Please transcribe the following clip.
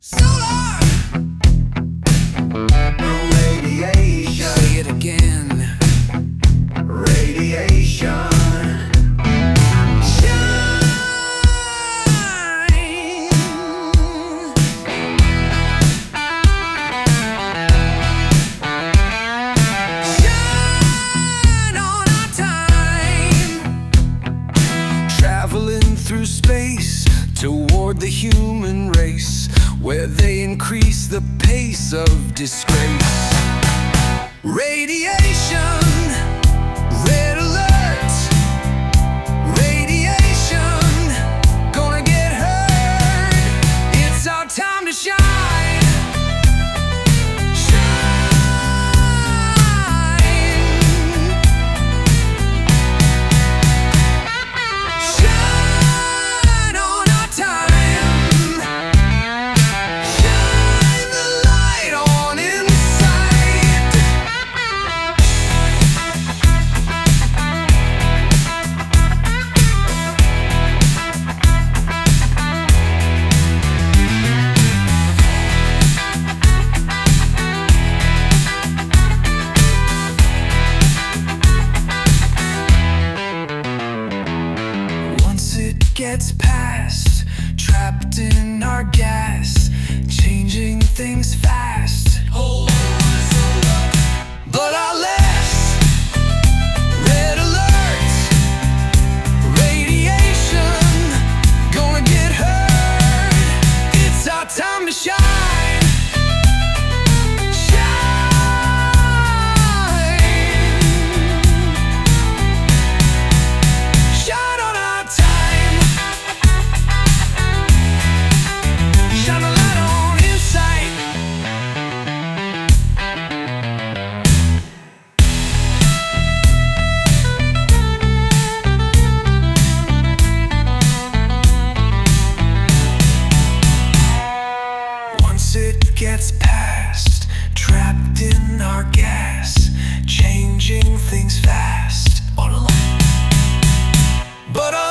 Solar Radiation, say it again. radiation, Shine on our time, traveling through space toward the human race, where they increase the pace of disgrace. Radiation, red alert. Radiation, gonna get hurt. It's our time to shine. Shine on our time. Shine the light on inside. Once it gets past, trapped in our gas, changing things fast. Hold on, but our less red alert. Radiation, gonna get hurt. It's our time to shine. Shine on our time. Shine a light on inside. Once it gets past, trapped in our gas, changing things fast. But